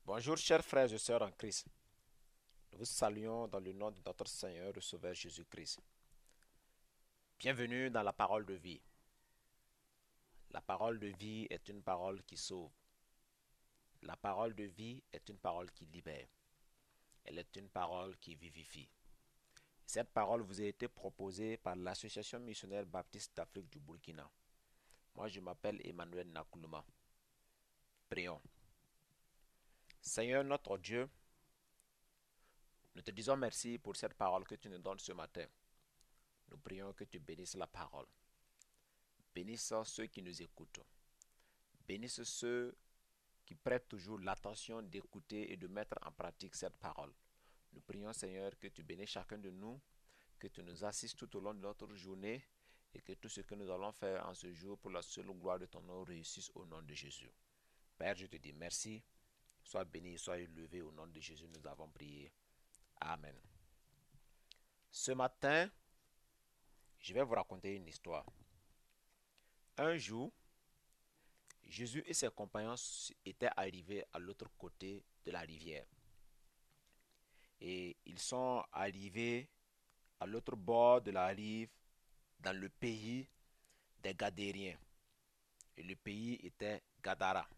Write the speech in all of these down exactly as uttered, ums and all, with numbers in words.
Bonjour chers frères et sœurs en Christ. Nous vous saluons dans le nom de notre Seigneur et Sauveur Jésus-Christ. Bienvenue dans la parole de vie. La parole de vie est une parole qui sauve. La parole de vie est une parole qui libère. Elle est une parole qui vivifie. Cette parole vous a été proposée par l'Association missionnaire baptiste d'Afrique du Burkina. Moi, je m'appelle Emmanuel Nakoulouma. Prions. Seigneur notre Dieu, nous te disons merci pour cette parole que tu nous donnes ce matin. Nous prions que tu bénisses la parole. Bénisse ceux qui nous écoutent. Bénisse ceux qui prêtent toujours l'attention d'écouter et de mettre en pratique cette parole. Nous prions, Seigneur, que tu bénisses chacun de nous, que tu nous assistes tout au long de notre journée et que tout ce que nous allons faire en ce jour pour la seule gloire de ton nom réussisse au nom de Jésus. Père, je te dis merci. Sois béni, sois élevé au nom de Jésus. Nous avons prié. Amen. Ce matin, je vais vous raconter une histoire. Un jour, Jésus et ses compagnons étaient arrivés à l'autre côté de la rivière. Et ils sont arrivés à l'autre bord de la rive, dans le pays des Gadériens. Et le pays était Gadara.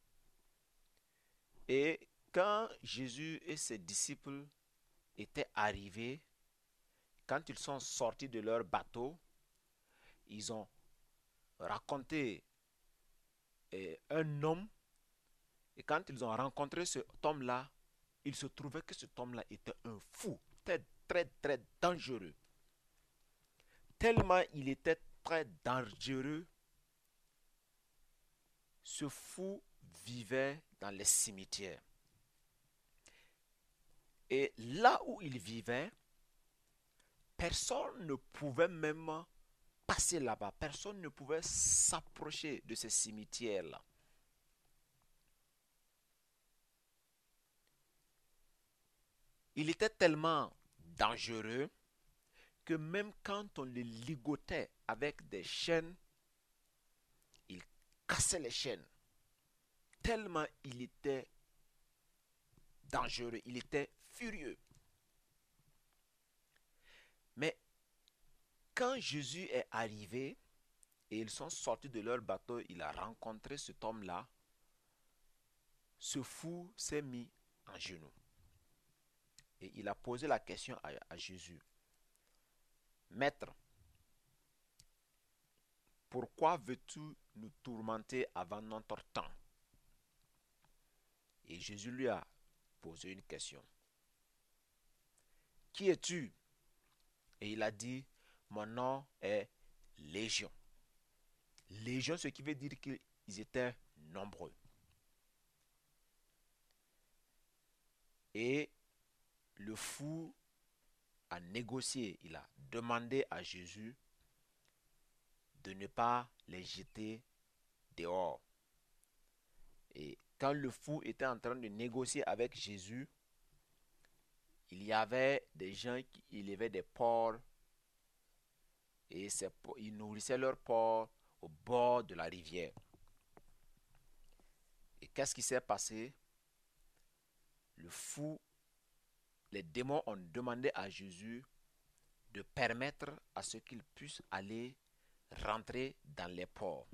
Et quand Jésus et ses disciples étaient arrivés, quand ils sont sortis de leur bateau, ils ont raconté eh, un homme. Et quand ils ont rencontré cet homme-là, il se trouvait que cet homme-là était un fou, très, très, très dangereux. Tellement il était très dangereux, ce fou vivait dans les cimetières. Et là où il vivait, personne ne pouvait même passer là-bas. Personne ne pouvait s'approcher de ces cimetières-là. Il était tellement dangereux que même quand on le ligotait avec des chaînes, il cassait les chaînes. Tellement il était dangereux, il était furieux. Mais quand Jésus est arrivé et ils sont sortis de leur bateau, il a rencontré cet homme-là. Ce fou s'est mis en genoux. Et il a posé la question à, à Jésus. Maître, pourquoi veux-tu nous tourmenter avant notre temps? Et Jésus lui a posé une question. Qui es-tu? Et il a dit, mon nom est Légion. Légion, ce qui veut dire qu'ils étaient nombreux. Et le fou a négocié, il a demandé à Jésus de ne pas les jeter dehors. Et quand le fou était en train de négocier avec Jésus, il y avait des gens qui élevaient des porcs et ces, ils nourrissaient leurs porcs au bord de la rivière. Et qu'est-ce qui s'est passé? Le fou, les démons ont demandé à Jésus de permettre à ce qu'ils puissent aller rentrer dans les ports.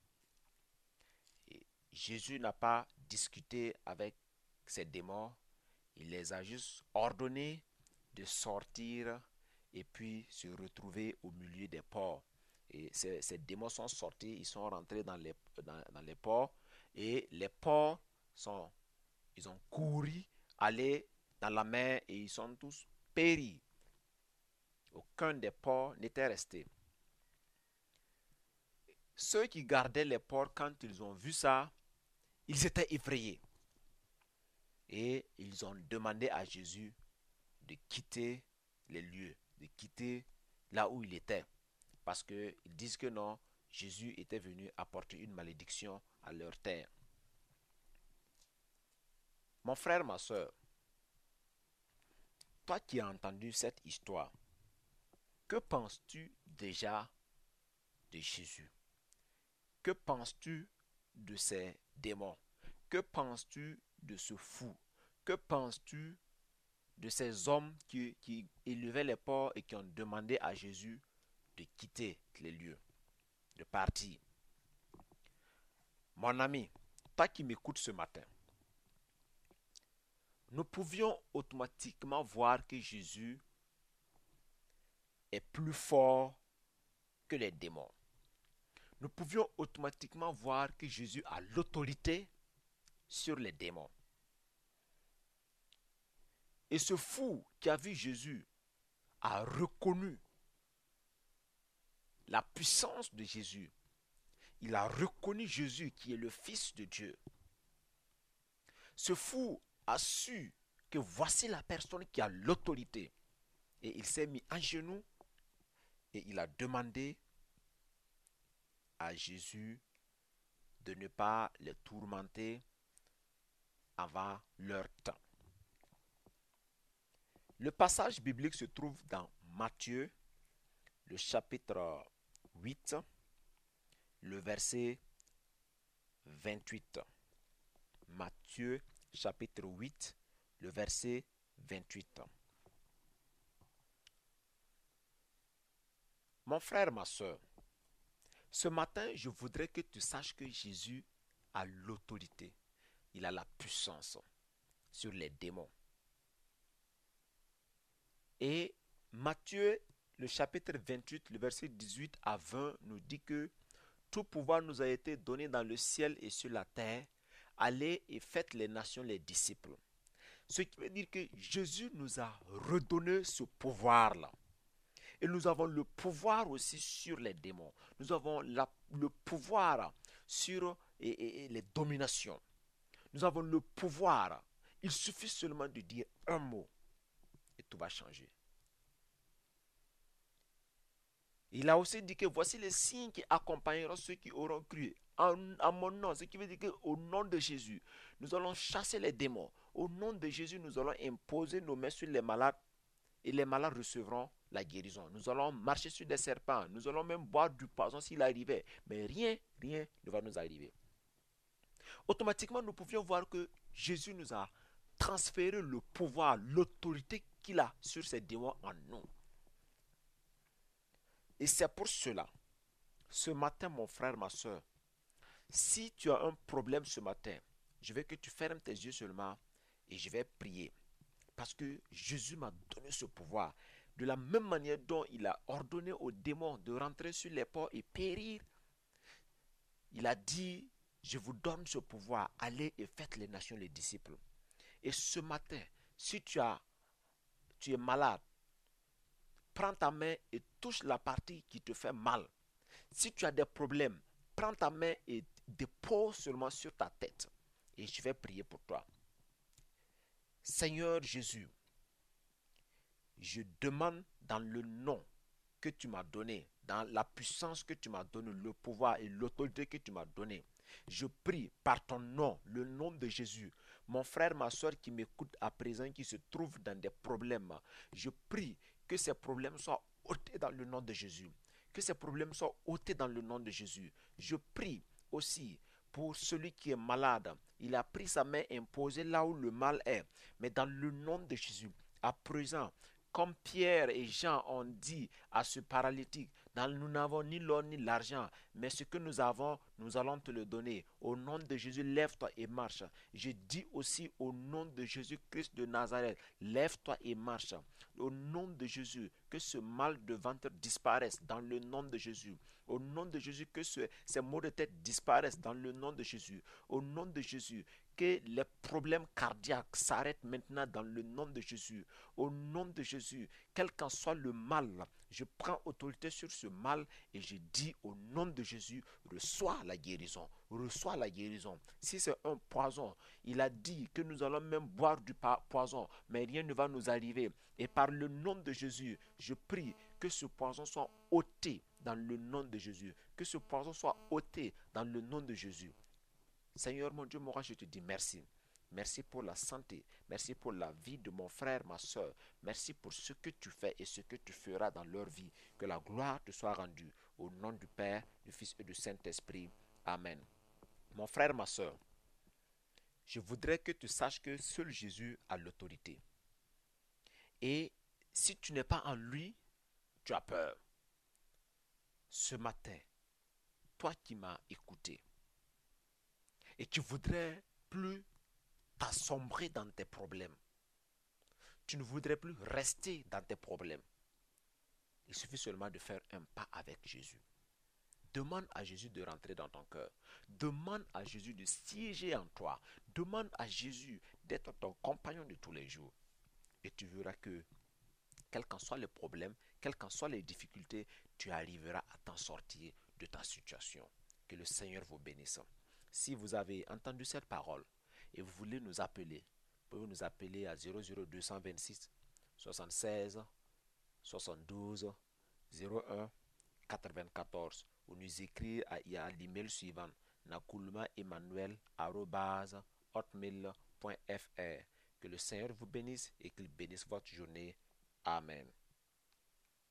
Et Jésus n'a pas discuté avec ces démons, il les a juste ordonné de sortir et puis se retrouver au milieu des ports. Et ces, ces démons sont sortis, ils sont rentrés dans les, dans, dans les ports et les porcs sont, ils ont couru, aller dans la mer et ils sont tous péris. Aucun des porcs n'était resté. Ceux qui gardaient les porcs, quand ils ont vu ça, ils étaient effrayés. Et ils ont demandé à Jésus de quitter les lieux, de quitter là où il était. Parce qu'ils disent que non, Jésus était venu apporter une malédiction à leur terre. Mon frère, ma soeur, toi qui as entendu cette histoire, que penses-tu déjà de Jésus? Que penses-tu de ces démons? Que penses-tu de ce fou? Que penses-tu de ces hommes qui, qui élevaient les porcs et qui ont demandé à Jésus de quitter les lieux, de partir? Mon ami, toi qui m'écoutes ce matin, nous pouvions automatiquement voir que Jésus est plus fort que les démons. Nous pouvions automatiquement voir que Jésus a l'autorité sur les démons. Et ce fou qui a vu Jésus a reconnu la puissance de Jésus. Il a reconnu Jésus qui est le Fils de Dieu. Ce fou a su que voici la personne qui a l'autorité. Et il s'est mis à genoux et il a demandé à Jésus de ne pas les tourmenter avant leur temps. Le passage biblique se trouve dans Matthieu, le chapitre huit, le verset vingt-huit. Matthieu, chapitre huit, le verset vingt-huit. Mon frère, ma soeur, ce matin, je voudrais que tu saches que Jésus a l'autorité. Il a la puissance sur les démons. Et Matthieu, le chapitre vingt-huit, le verset dix-huit à vingt, nous dit que tout pouvoir nous a été donné dans le ciel et sur la terre. Allez et faites les nations les disciples. Ce qui veut dire que Jésus nous a redonné ce pouvoir-là. Et nous avons le pouvoir aussi sur les démons. Nous avons la, le pouvoir sur et, et, et les dominations. Nous avons le pouvoir. Il suffit seulement de dire un mot et tout va changer. Il a aussi dit que voici les signes qui accompagneront ceux qui auront cru en, en mon nom. Ce qui veut dire qu'au nom de Jésus, nous allons chasser les démons. Au nom de Jésus, nous allons imposer nos mains sur les malades et les malades recevront la guérison. Nous allons marcher sur des serpents. Nous allons même boire du poison s'il arrivait. Mais rien, rien ne va nous arriver. Automatiquement, nous pouvions voir que Jésus nous a transféré le pouvoir, l'autorité qu'il a sur ces démons en nous. Et c'est pour cela, ce matin, mon frère, ma soeur, si tu as un problème ce matin, je veux que tu fermes tes yeux seulement et je vais prier. Parce que Jésus m'a donné ce pouvoir. De la même manière dont il a ordonné aux démons de rentrer sur les ports et périr, il a dit, je vous donne ce pouvoir, allez et faites les nations les disciples. Et ce matin, si tu, as, tu es malade, prends ta main et touche la partie qui te fait mal. Si tu as des problèmes, prends ta main et dépose seulement sur ta tête. Et je vais prier pour toi. Seigneur Jésus, je demande dans le nom que tu m'as donné, dans la puissance que tu m'as donné, le pouvoir et l'autorité que tu m'as donné. Je prie par ton nom, le nom de Jésus, mon frère, ma soeur qui m'écoute à présent, qui se trouve dans des problèmes, je prie que ces problèmes soient ôtés dans le nom de Jésus. Que ces problèmes soient ôtés dans le nom de Jésus. Je prie aussi pour celui qui est malade. Il a pris sa main imposée là où le mal est. Mais dans le nom de Jésus, à présent, comme Pierre et Jean ont dit à ce paralytique, nous n'avons ni l'or ni l'argent, mais ce que nous avons, nous allons te le donner. Au nom de Jésus, lève-toi et marche. Je dis aussi au nom de Jésus-Christ de Nazareth, lève-toi et marche. Au nom de Jésus, que ce mal de ventre disparaisse dans le nom de Jésus. Au nom de Jésus, que ce, ces maux de tête disparaissent dans le nom de Jésus. Au nom de Jésus, que les problèmes cardiaques s'arrêtent maintenant dans le nom de Jésus. Au nom de Jésus, quel qu'en soit le mal, je prends autorité sur ce mal et je dis au nom de Jésus, reçois la guérison, reçois la guérison. Si c'est un poison, il a dit que nous allons même boire du poison, mais rien ne va nous arriver. Et par le nom de Jésus, je prie que ce poison soit ôté dans le nom de Jésus. Que ce poison soit ôté dans le nom de Jésus. Seigneur mon Dieu, mon roi, je te dis merci. Merci pour la santé. Merci pour la vie de mon frère, ma soeur. Merci pour ce que tu fais et ce que tu feras dans leur vie. Que la gloire te soit rendue. Au nom du Père, du Fils et du Saint-Esprit. Amen. Mon frère, ma soeur, Je voudrais que tu saches que seul Jésus a l'autorité. Et si tu n'es pas en lui, tu as peur. Ce matin, toi qui m'as écouté et qui voudrais plus t'assombrer dans tes problèmes, tu ne voudrais plus rester dans tes problèmes. Il suffit seulement de faire un pas avec Jésus. Demande à Jésus de rentrer dans ton cœur. Demande à Jésus de siéger en toi. Demande à Jésus d'être ton compagnon de tous les jours. Et tu verras que, quels qu'en soient les problèmes, quelles qu'en soient les difficultés, tu arriveras à t'en sortir de ta situation. Que le Seigneur vous bénisse. Si vous avez entendu cette parole et vous voulez nous appeler, vous pouvez nous appeler à zéro zéro deux cent vingt-six soixante-seize soixante-douze zéro un quatre-vingt-quatorze ou nous écrire à, à l'email suivant nakulmaemmanuel arobase hotmail point fr. Que le Seigneur vous bénisse et qu'il bénisse votre journée. Amen.